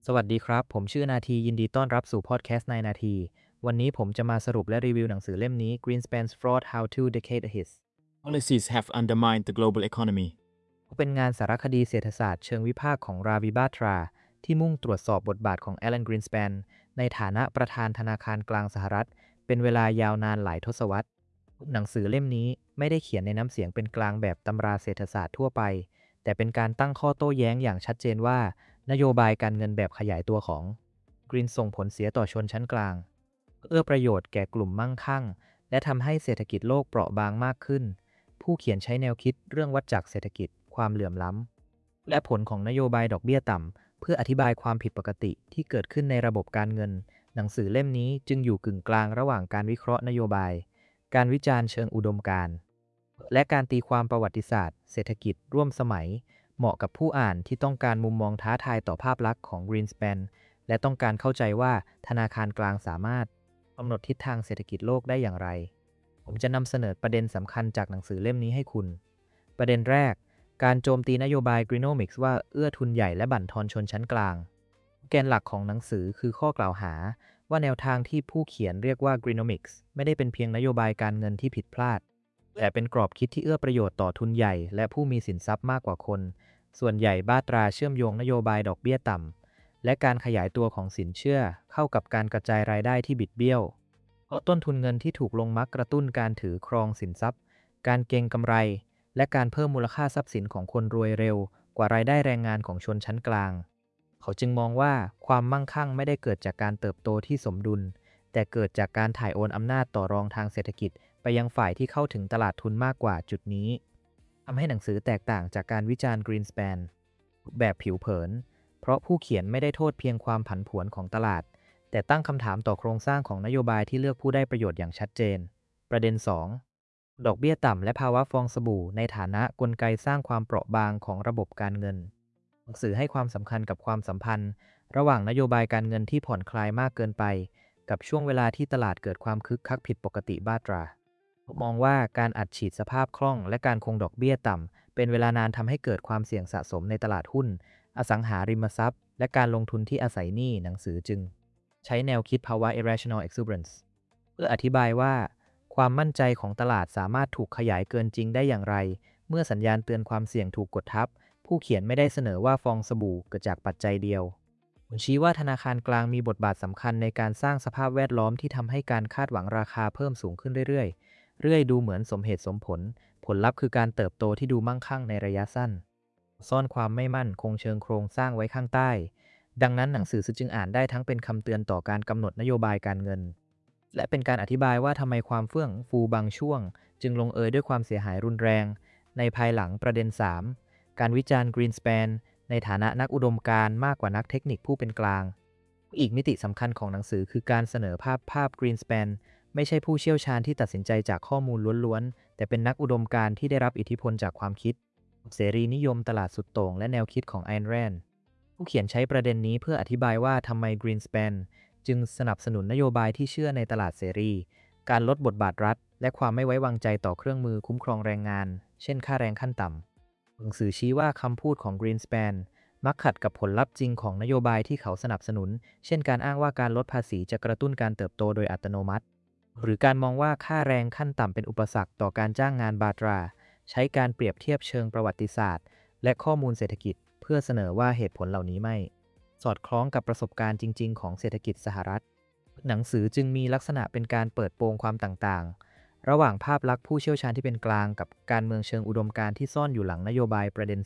สวัสดีครับผมชื่อนาทียินดีต้อนรับสู่พอดแคสต์ในนาทีวันนี้ผมจะมาสรุปและรีวิวหนังสือเล่มนี้ Greenspan's Fraud How to Decade His Policies have undermined the global economy. เป็นงานสารคดีเศรษฐศาสตร์เชิงวิพากษ์ของราวิบาทราที่มุ่งตรวจสอบบทบาทของแอลันกรีนส p ปนในฐานะประธานธนาคารกลางสหรัฐเป็นเวลายาวนานหลายทศวรรษหนังสือเล่มนี้ไม่ได้เขียนในน้ำเสียงเป็นกลางแบบตำราเศรษฐศาสตร์ทั่วไปแต่เป็นการตั้งข้อโต้แย้งอย่างชัดเจนว่านโยบายการเงินแบบขยายตัวของกรีนส่งผลเสียต่อชนชั้นกลางเอื้อประโยชน์แก่กลุ่มมั่งคั่งและทำให้เศรษฐกิจโลกเปราะบางมากขึ้นผู้เขียนใช้แนวคิดเรื่องวัฏจักรเศรษฐกิจความเหลื่อมล้ำและผลของนโยบายดอกเบี้ยต่ำเพื่ออธิบายความผิดปกติที่เกิดขึ้นในระบบการเงินหนังสือเล่มนี้จึงอยู่กึ่งกลางระหว่างการวิเคราะห์นโยบายการวิจารณ์เชิงอุดมการณ์และการตีความประวัติศาสตร์เศรษฐกิจร่วมสมัยเหมาะกับผู้อ่านที่ต้องการมุมมองท้าทายต่อภาพลักษณ์ของ Greenspan และต้องการเข้าใจว่าธนาคารกลางสามารถกำหนดทิศทางเศรษฐกิจโลกได้อย่างไร ผมจะนำเสนอประเด็นสำคัญจากหนังสือเล่มนี้ให้คุณ ประเด็นแรก การโจมตีนโยบาย Greenomix ว่าเอื้อทุนใหญ่และบั่นทอนชนชั้นกลาง แกนหลักของหนังสือคือข้อกล่าวหาว่าแนวทางที่ผู้เขียนเรียกว่า Greenomix ไม่ได้เป็นเพียงนโยบายการเงินที่ผิดพลาด แต่เป็นกรอบคิดที่เอื้อประโยชน์ต่อทุนใหญ่และผู้มีสินทรัพย์มากกว่าคน ส่วนใหญ่บ้าตราเชื่อมโยงนโยบายดอกเบี้ยต่ำและการขยายตัวของสินเชื่อเข้ากับการกระจายรายได้ที่บิดเบี้ยว เพราะต้นทุนเงินที่ถูกลงมักกระตุ้นการถือครองสินทรัพย์ การเก็งกำไร และการเพิ่มมูลค่าทรัพย์สินของคนรวยเร็วกว่ารายได้แรงงานของชนชั้นกลาง เขาจึงมองว่าความมั่งคั่งไม่ได้เกิดจากการเติบโตที่สมดุล แต่เกิดจากการถ่ายโอนอำนาจต่อรองทางเศรษฐกิจไปยังฝ่ายที่เข้าถึงตลาดทุนมากกว่าจุดนี้ทำให้หนังสือแตกต่างจากการวิจารณ์ Greenspan แบบผิวเผิน เพราะผู้เขียนไม่ได้โทษเพียงความผันผวนของตลาด แต่ตั้งคำถามต่อโครงสร้างของนโยบายที่เลือกผู้ได้ประโยชน์อย่างชัดเจน ประเด็น 2 ดอกเบี้ยต่ำและภาวะฟองสบู่ในฐานะกลไกสร้างความเปราะบางของระบบการเงิน หนังสือให้ความสำคัญกับความสัมพันธ์ระหว่างนโยบายการเงินที่ผ่อนคลายมากเกินไปกับช่วงเวลาที่ตลาดเกิดความคึกคักผิดปกติบ้าตรา มองว่าการอัดฉีดสภาพคล่องและการคงดอกเบี้ยต่ำเป็นเวลานานทำให้เกิดความเสี่ยงสะสมในตลาดหุ้นอสังหาริมทรัพย์และการลงทุนที่อาศัยหนี้หนังสือจึงใช้แนวคิดภาวะ irrational exuberance เพื่ออธิบายว่าความมั่นใจของตลาดสามารถถูกขยายเกินจริงได้อย่างไรเมื่อสัญญาณเตือนความเสี่ยงถูกกดทับผู้เขียนไม่ได้เสนอว่าฟองสบู่เกิดจากปัจจัยเดียวชี้ว่าธนาคารกลางมีบทบาทสำคัญในการสร้างสภาพแวดล้อมที่ทำให้การคาดหวังราคาเพิ่มสูงขึ้นเรื่อยๆดูเหมือนสมเหตุสมผลผลลัพธ์คือการเติบโตที่ดูมั่งคั่งในระยะสั้นซ่อนความไม่มั่นคงเชิงโครงสร้างไว้ข้างใต้ดังนั้นหนังสือจึงอ่านได้ทั้งเป็นคำเตือนต่อการกำหนดนโยบายการเงินและเป็นการอธิบายว่าทำไมความเฟื่องฟูบางช่วงจึงลงเอยด้วยความเสียหายรุนแรงในภายหลังประเด็น 3 การวิจารณ์ Greenspan ในฐานะนักอุดมการณ์มากกว่านักเทคนิคผู้เป็นกลางอีกมิติสำคัญของหนังสือคือการเสนอภาพ Greenspan ไม่ใช่ผู้เชี่ยวชาญที่ตัดสินใจจากข้อมูลล้วนๆแต่เป็นนักอุดมการณ์ที่ได้รับอิทธิพลจากความคิดเสรีนิยมตลาดสุดโต่งและแนวคิดของไอแรนด์ผู้เขียนใช้ประเด็นนี้เพื่ออธิบายว่าทำไม Greenspan จึงสนับสนุนนโยบายที่เชื่อในตลาดเสรีการลดบทบาทรัฐและความไม่ไว้วางใจต่อเครื่องมือคุ้มครองแรงงานเช่นค่าแรงขั้นต่ำหนังสือชี้ว่าคำพูดของ Greenspan มักขัดกับผลลัพธ์จริงของนโยบายที่เขาสนับสนุนเช่นการอ้างว่าการลดภาษีจะกระตุ้นการเติบโตโดยอัตโนมัติหรือการมองว่าค่าแรงขั้นต่ำเป็นอุปสรรคต่อการจ้างงานบาตราใช้การเปรียบเทียบเชิงประวัติศาสตร์และข้อมูลเศรษฐกิจเพื่อเสนอว่าเหตุผลเหล่านี้ไม่สอดคล้องกับประสบการณ์จริงๆของเศรษฐกิจสหรัฐหนังสือจึงมีลักษณะเป็นการเปิดโปงความต่างๆระหว่างภาพลักษณ์ผู้เชี่ยวชาญที่เป็นกลางกับการเมืองเชิงอุดมการณ์ที่ซ่อนอยู่หลังนโยบายประเด็น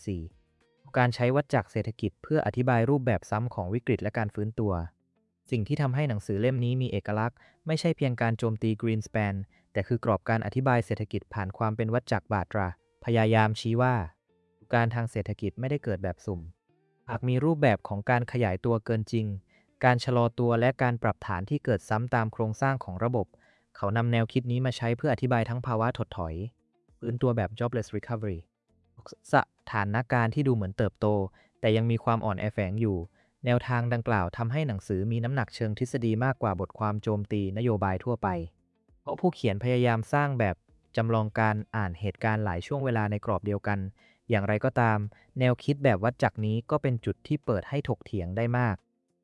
4 การใช้วัฏจักรเศรษฐกิจเพื่ออธิบายรูปแบบซ้ำของวิกฤตและการฟื้นตัวสิ่งที่ทำให้หนังสือเล่มนี้มีเอกลักษณ์ไม่ใช่เพียงการโจมตี Greenspan แต่คือกรอบการอธิบายเศรษฐกิจผ่านความเป็นวัฏจักรบาตราพยายามชี้ว่าการทางเศรษฐกิจไม่ได้เกิดแบบสุ่มหากมีรูปแบบของการขยายตัวเกินจริงการชะลอตัวและการปรับฐานที่เกิดซ้ำตามโครงสร้างของระบบเขานำแนวคิดนี้มาใช้เพื่ออธิบายทั้งภาวะถดถอยฟื้นตัวแบบ jobless recovery สถานการณ์ที่ดูเหมือนเติบโตแต่ยังมีความอ่อนแอแฝงอยู่แนวทางดังกล่าวทำให้หนังสือมีน้ำหนักเชิงทฤษฎีมากกว่าบทความโจมตีนโยบายทั่วไปเพราะผู้เขียนพยายามสร้างแบบจำลองการอ่านเหตุการณ์หลายช่วงเวลาในกรอบเดียวกันอย่างไรก็ตามแนวคิดแบบวัดจักรนี้ก็เป็นจุดที่เปิดให้ถกเถียงได้มาก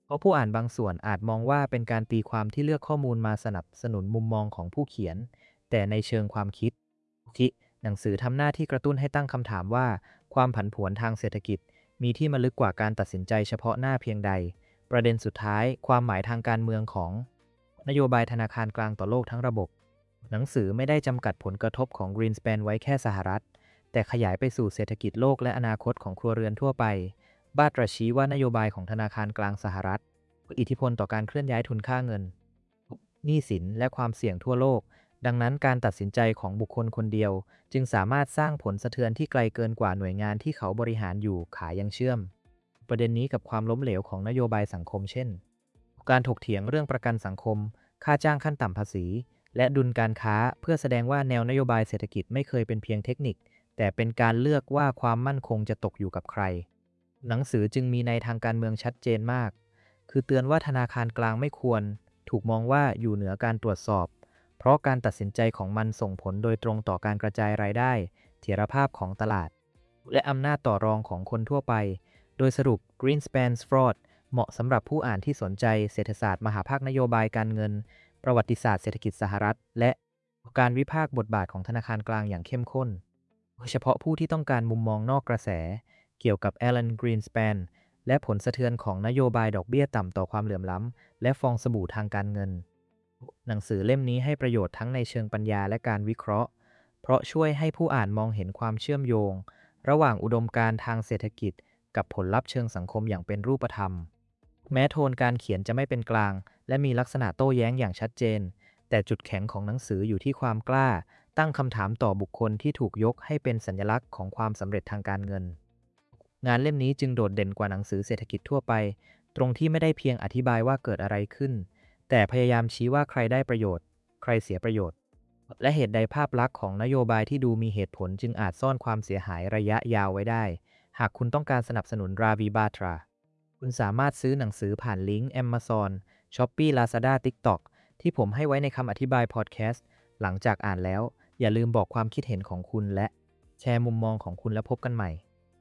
เพราะผู้อ่านบางส่วนอาจมองว่าเป็นการตีความที่เลือกข้อมูลมาสนับสนุนมุมมองของผู้เขียนแต่ในเชิงความคิดที่หนังสือทำหน้าที่กระตุ้นให้ตั้งคำถามว่าความผันผวนทางเศรษฐกิจมีที่มาลึกกว่าการตัดสินใจเฉพาะหน้าเพียงใดประเด็นสุดท้ายความหมายทางการเมืองของนโยบายธนาคารกลางต่อโลกทั้งระบบหนังสือไม่ได้จำกัดผลกระทบของ Greenspan ไว้แค่สหรัฐแต่ขยายไปสู่เศรษฐกิจโลกและอนาคตของครัวเรือนทั่วไปบาตราชี้ว่านโยบายของธนาคารกลางสหรัฐอิทธิพลต่อการเคลื่อนย้ายทุนค่าเงินหนี้สินและความเสี่ยงทั่วโลกดังนั้นการตัดสินใจของบุคคลคนเดียวจึงสามารถสร้างผลสะเทือนที่ไกลเกินกว่าหน่วยงานที่เขาบริหารอยู่ขายังเชื่อมประเด็นนี้กับความล้มเหลวของนโยบายสังคมเช่นการถกเถียงเรื่องประกันสังคมค่าจ้างขั้นต่ำภาษีและดุลการค้าเพื่อแสดงว่าแนวนโยบายเศรษฐกิจไม่เคยเป็นเพียงเทคนิคแต่เป็นการเลือกว่าความมั่นคงจะตกอยู่กับใครหนังสือจึงมีในทางการเมืองชัดเจนมากคือเตือนว่าธนาคารกลางไม่ควรถูกมองว่าอยู่เหนือการตรวจสอบเพราะการตัดสินใจของมันส่งผลโดยตรงต่อการกระจายรายได้เถรภาพของตลาดและอำนาจต่อรองของคนทั่วไปโดยสรุป Greenspan's Fraud เหมาะสำหรับผู้อ่านที่สนใจเศรษฐศาสตร์มหาภาคนโยบายการเงินประวัติศาสตร์เศรษฐกิจสหรัฐและการวิพากษ์บทบาทของธนาคารกลางอย่างเข้มข้นโดยเฉพาะผู้ที่ต้องการมุมมองนอกกระแสเกี่ยวกับ Alan Greenspan และผลสะเทือนของนโยบายดอกเบี้ยต่ำต่อความเหลื่อมล้ำและฟองสบู่ทางการเงินหนังสือเล่มนี้ให้ประโยชน์ทั้งในเชิงปัญญาและการวิเคราะห์เพราะช่วยให้ผู้อ่านมองเห็นความเชื่อมโยงระหว่างอุดมการณ์ทางเศรษฐกิจกับผลลัพธ์เชิงสังคมอย่างเป็นรูปธรรมแม้โทนการเขียนจะไม่เป็นกลางและมีลักษณะโต้แย้งอย่างชัดเจนแต่จุดแข็งของหนังสืออยู่ที่ความกล้าตั้งคำถามต่อบุคคลที่ถูกยกให้เป็นสัญลักษณ์ของความสำเร็จทางการเงินงานเล่มนี้จึงโดดเด่นกว่าหนังสือเศรษฐกิจทั่วไปตรงที่ไม่ได้เพียงอธิบายว่าเกิดอะไรขึ้นแต่พยายามชี้ว่าใครได้ประโยชน์ใครเสียประโยชน์และเหตุใดภาพลักษณ์ของนโยบายที่ดูมีเหตุผลจึงอาจซ่อนความเสียหายระยะยาวไว้ได้หากคุณต้องการสนับสนุนราวีบาตราคุณสามารถซื้อหนังสือผ่านลิงก์ Amazon Shopee Lazada TikTok ที่ผมให้ไว้ในคำอธิบายพอดแคสต์หลังจากอ่านแล้วอย่าลืมบอกความคิดเห็นของคุณและแชร์มุมมองของคุณแล้วพบกันใหม่